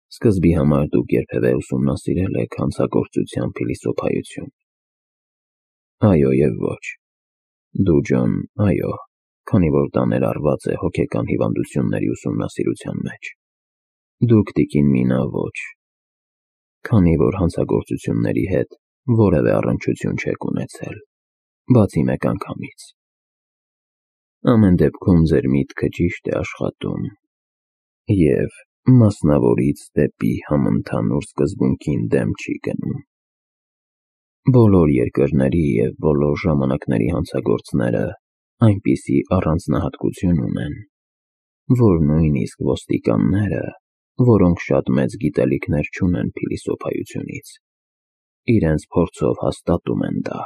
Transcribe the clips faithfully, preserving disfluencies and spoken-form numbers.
Սկզբի համար դուք երբևէ ուսումնասիրել եք հանցագործության փիլիսոփայություն։ Այո և ոչ։ Դու, Ջոն, այո, քանի որ դա ներառված է հոգեկան հիվանդությունների ուսումնասիրության մեջ։ Դուք, տիկին Մինա, ոչ։ Քանի որ հանցագործությունների հետ որևէ առնչություն չեք ունեցել, բացի մեկ անգամից։ Ամեն դեպքում ձեր միտքը ճիշտ է աշխատում և մասնավորից դեպի համընդհանուր սկզբունքին դեմ չի գնում։ Բոլոր երկրների և բոլոր ժամանակների հանցագործները այնպիսի առանձնահատկություն ունեն, որ նույնիսկ ոստիկանները, որոնք շատ մեծ գիտելիքներ չունեն փիլիսոփայությունից, իրենց փորձով հաստատում են դա։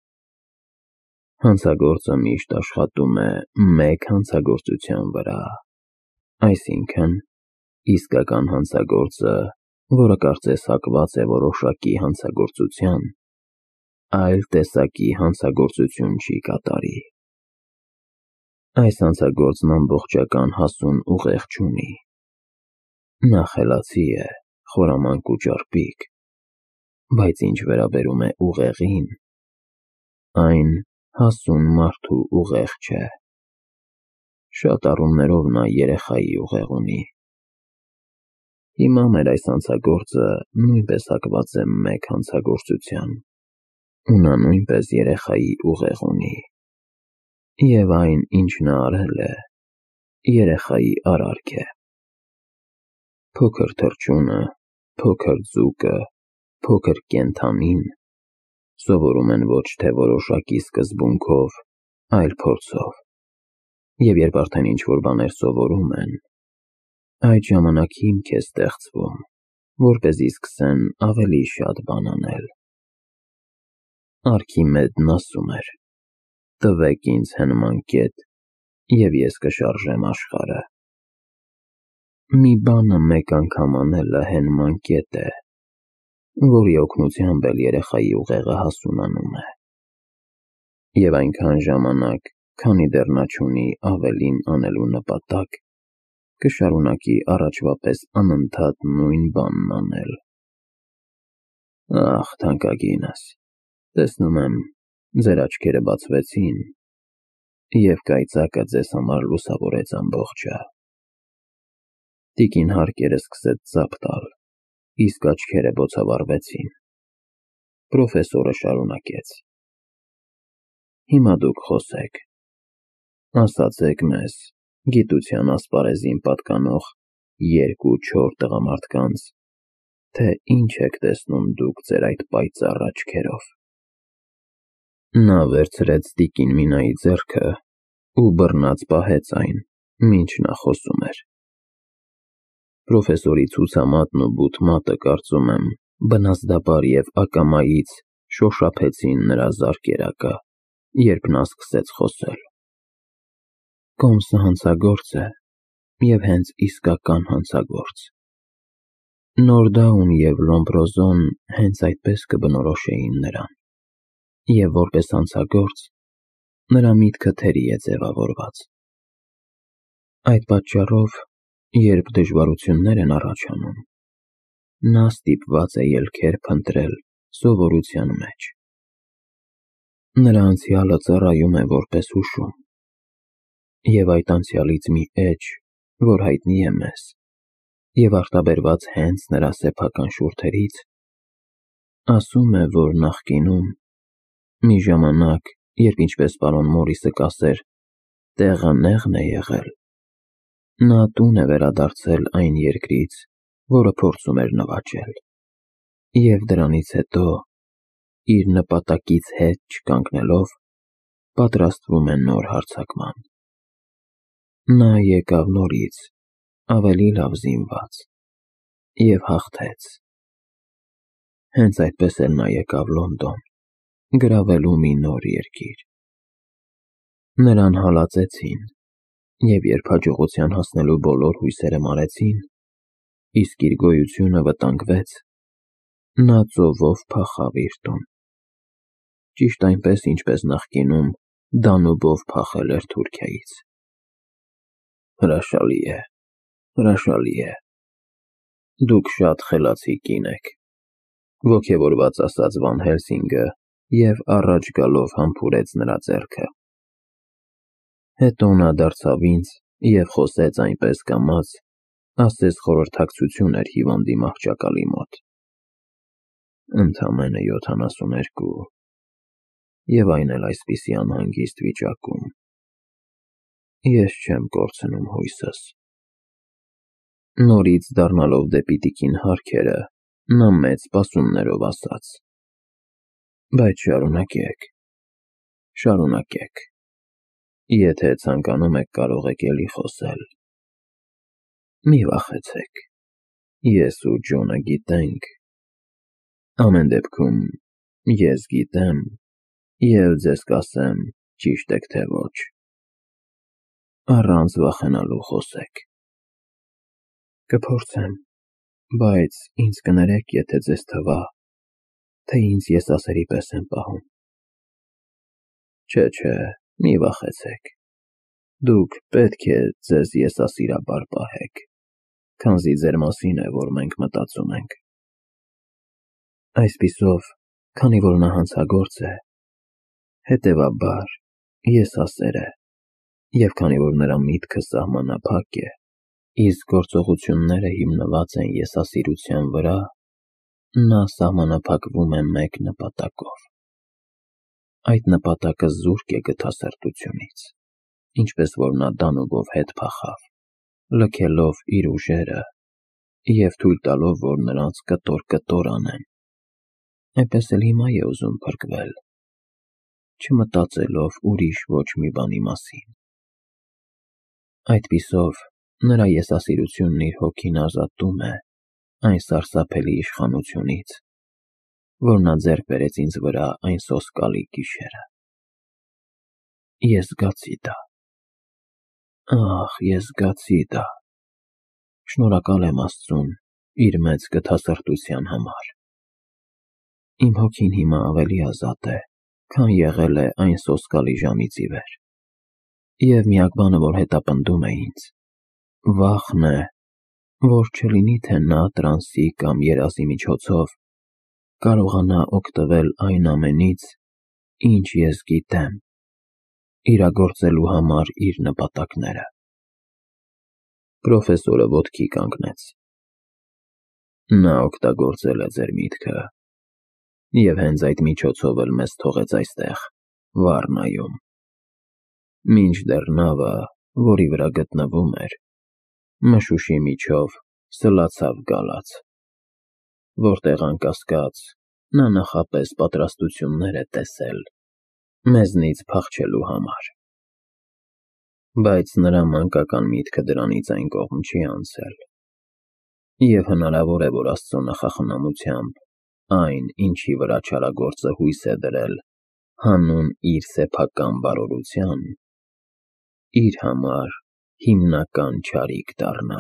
Հանցագործը միշտ աշխատում է մեկ հանցագործության վրա, այսինքն՝ իսկական հանցագործը, որը կարծես հակված է որոշակի հանցագործության, այլ տեսակի հանցագործություն չի կատարի։ Այս հանցագործն ամբողջական հասուն ուղեղ չունի։ Նա խելացի է, խորամանկ ու ճարպիկ, բայց ինչ վերաբերում է ուղեղին, այն հասուն մարդու ուղեղ չէ։ Շատ առումներով նա երեխայի ուղեղ ունի։ Հիմա մեր այս հանցագործը նույնպես հակված է մեկ հանցագործության, ու նա նույնպես երեխայի ուղեղ ունի, և այն, ինչ նա արել է, երեխայի արարք է։ Փոքր թռչունը, փոքր ձուկը, փոքր կենդանին սովորում են ոչ թե որոշակի սկզբունքով, այլ փորձով, և երբ արդեն ինչ-որ բաներ սովորում են, այդ ժամանակ հիմք է ստեղծվում, որպեսզի սկսեն ավելի շատ բան անել։ Արքիմեդն ասում էր. «Տվեք ինձ հենման կետ, և ես կշարժեմ աշխարհը»։ Մի բանը մեկ անգամ անելը հենման կետ է, որի օգնությամբ էլ երեխայի ուղեղը հասունանում է։ Եվ այնքան ժամանակ, քանի դեռ նա չունի ավելին անելու նպատակ, կշարունակի առաջվա պես անընդհատ նույն բանն անել։ Ախ, թանկագինս, տեսնում եմ, ձեր աչքերը բացվեցին, և կայծակը ձեզ համար լուսավորեց ամբողջը։ Տիկին Հարկերը սկսեց ծափ տալ, իսկ աչքերը բոցավառվեցին։ Պրոֆեսորը շարունակեց. Հիմա դուք խոսեք, ասացեք մեզ, գիտության ասպարեզին պատկանող երկու-չորս տղամարդկանց, թե ինչ եք տեսնում դուք ձեր այդ պայծառ աչքերով։ Նա վերցրեց տիկին Մինայի ձեռքը ու բռնած պահեց այն, մինչ նա խոսում էր։ Պրոֆեսորի ցուցամատն ու բութ մատը, կարծում եմ, բնազդաբար և ակամայից շոշափեցին նրա զարկերակը, երբ նա սկսեց խոսել։ Կոմսը հանցագործ է, և հենց իսկական հանցագործ։ Նորդաուն և Լոմբրոզոն հենց այդպես կբնորոշեին նրան, և որպես հանցագործ նրա միտքը թերի է ձևավորված։ Այդ պատճառով, երբ դժվարություններ են առաջանում, նա ստիպված է ելքեր փնտրել սովորության մեջ։ Նրա անցյալը ծառայում է որպես հուշում, և այդ անցյալից մի էջ, որ հայտնի է մեզ, և արտաբերված հենց նրա սեփական շուրթերից, ասում է, որ նախկինում, մի ժամանակ, երբ ինչպես պարոն Մորիսը կասեր, տեղը նեղն է եղել, նա տուն է վերադարձել այն երկրից, որը փորձում էր նվաճել, և դրանից հետո, իր նպատակից հետ չկանգնելով, պատրաստվում է նոր հարձակման։ Նա եկավ նորից, ավելի լավ զինված, և հաղթեց։ Հենց այդպես էլ նա եկավ Լոնդոն, գրավելու մի նոր երկիր։ Նրան հալածեցին, և երբ հաջողության հասնելու բոլոր հույսերը մարեցին, իսկ իր գոյությունը վտանգվեց, նա ծովով փախավ իր տուն։ Ճիշտ այնպես, ինչպես նախկինում Դանուբով փախել էր Թուրքիայից։ Հրաշալի է, հրաշալի է։ Դուք շատ խելացի կին եք, ոգևորված ասաց Վան Հելսինգը և առաջ գալով համբուրեց նրա ձեռքը։ Հետո նա դարձավ ինձ և խոսեց այնպես կամաց, ասես խորհրդակցություն էր հիվանդի մահճակալի մոտ։ Ընդամենը յոթանասուներկու, և այն էլ այսպիսի անհանգիստ վիճակում։ Ես չեմ կորցնում հույսս։ Նորից դառնալով դեպի տիկին Հարքերը, նա մեծ սպասումներով ասաց. Բայց շարունակեք, շարունակեք, եթե ցանկանում եք կարող եք էլի խոսել։ Մի վախեցեք, ես ու Ջոնը գիտենք, ամեն դեպքում ես գիտեմ և ձեզ կասեմ ճիշտ եք թե ոչ։ Առանց վախենալու խոսեք։ Կփորձեմ, բայց ինձ կներեք, եթե ձեզ թվա, թե ինձ եսասերի պես են պահում։ Չէ, չէ, մի վախեցեք, դուք պետք է ձեզ եսասիրաբար պահեք, քանզի ձեր մասին է, որ մենք մտածում ենք։ Այսպիսով, քանի որ նա հանցագործ է, հետևաբար եսասեր է, և քանի որ նրա միտքը սահմանափակ է, իսկ գործողությունները հիմնված են եսասիրության վրա, նա սահմանափակվում է մեկ նպատակով։ Այդ նպատակը զուրկ է գթասրտությունից, ինչպես որ նա դանուբով հետ փախավ, լքելով իր ուժերը և թույլ տալով, որ նրանց կտոր-կտոր անեն։ Այնպես էլ հիմա է ուզում փրկվել, չմտածելով ուրիշ ոչ մի բանի մասին։ Այդպիսով, նրա եսասիրությունն իր հոգին ազատում է այն սարսափելի իշխանությունից, որ նա ձեռք բերեց ինձ վրա այն սոսկալի գիշերը։ Ես զգացի դա։ Ախ, ես զգացի դա։ Շնորհակալ եմ Աստծուն իր մեծ գթասրտության համար։ Իմ հոգին հիմա ավելի ազատ է, քան եղել է այն սոսկալի ժամից ի վեր։ Եվ միակ բանը, որ հետապնդում է ինձ, վախն է, որ չլինի, թե նա տրանսի կամ երազի միջոցով կարողանա օգտվել այն ամենից, ինչ ես գիտեմ, իրագործելու համար իր նպատակները։ Պրոֆեսորը ոտքի կանգնեց։ Նա օգտագործել է ձեր միտքը, և հենց այդ միջոցով էլ մեզ թողեց այստեղ, Վառնայում։ Մինչդեռ նավը, որի վրա գտնվում էր, մշուշի միջով սլացավ գալաց, որտեղ անկասկած նա նախապես պատրաստություններ է տեսել մեզնից փախչելու համար։ Բայց նրա մանկական միտքը դրանից այն կողմ չի անցել, և հնարավոր է, որ Աստծո նախախնամությամբ այն, ինչի վրա չարագործը հույս է դրել հանուն իր սեփական բարօրության, իր համար հիմնական չարիք դառնա։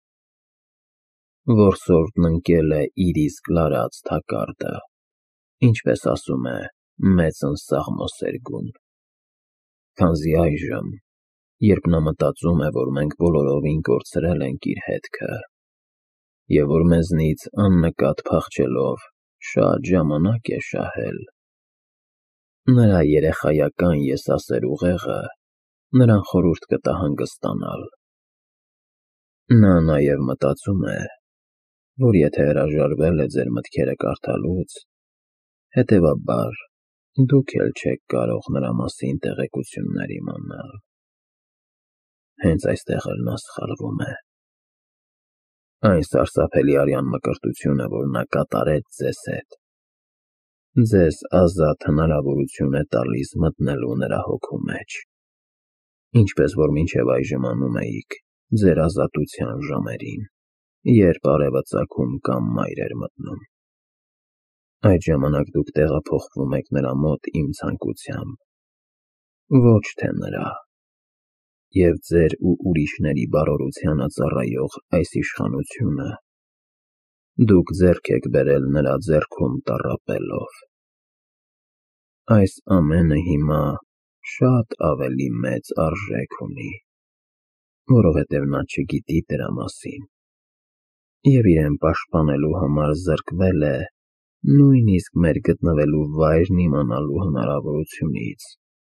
Որսորդն ընկել է իր իսկ լարած թակարդը, ինչպես ասում է մեծն Սաղմոս երգում, քանզի այժմ, երբ նա մտածում է, որ մենք բոլորովին կորցրել ենք իր հետքը, և որ մեզնից աննկատ փախչելով շատ ժամանակ է շահել, նրա երեխայական եսասեր ուղեղը նրան խորհուրդ կտա հանգստանալ։ Նա նաև մտածում է, որ եթե հրաժարվել է ձեր մտքերը կարդալուց, հետևաբար դուք էլ չեք կարող նրա մասին տեղեկություններ իմանալ։ Հենց այստեղ էլ նա սխալվում է։ Այն սարսափելի արյան մկրտությունը, որ նա կատարեց ձեզ հետ, ձեզ ազատ հնարավորություն է տալիս մտնելու նրա հոգու մեջ, ինչպես որ մինչև այժմ անում էիք ձեր ազատության ժամերին, երբ արևը ծագում կամ մայր էր մտնում։ Այդ ժամանակ դուք տեղափոխվում եք նրա մոտ իմ ցանկությամբ, ոչ թե նրա, և ձեր ու ուրիշների բարօրությանը ծառայող այս իշխանությունը դուք ձեռք եք բերել նրա ձեռքում տառապելով։ Այս ամենը հիմա շատ ավելի մեծ արժեք ունի, որովհետև նա չգիտի դրա մասին։ և իրեն պաշտպանելու համար զրկվել է նույնիսկ մեր գտնվելու վայրն իմանալու հնարավորությունից։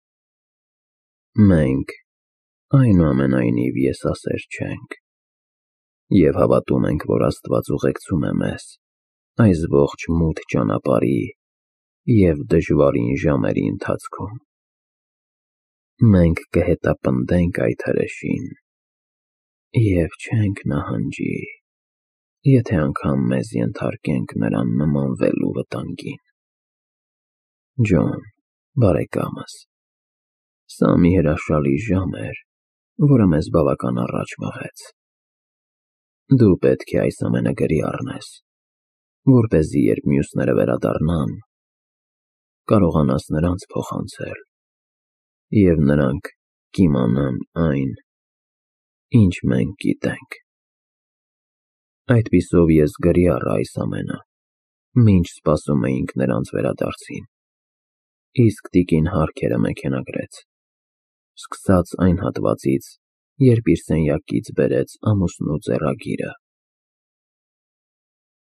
Մենք, այնուամենայնիվ, եսասեր չենք և հավատում ենք, որ Աստված ուղեկցում է մեզ այս ողջ մութ ճանապարհի և դժվարին ժամերի ընթացքում։ Մենք կհետապնդենք այդ հրեշին և չենք նահանջի, եթե անգամ մեզ ենթարկենք նրան նմանվելու վտանգին։ Ջոն, բարեկամս, սա մի հրաշալի ժամ էր, որը մեզ բավական առաջ մղեց։ Դու պետք է այս ամենը գրի առնես, որպեսզի երբ մյուսները վերադառնան, կարողանաս նրանց փոխանցել, և նրանք կիմանան այն, ինչ մենք գիտենք։ Այդպիսով ես գրի առա այս ամենը, մինչ սպասում էինք նրանց վերադարձին, իսկ տիկին Հարքերը մեքենագրեց, սկսած այն հատվածից, երբ իր սենյակից բերեց ամուսնու ձեռագիրը։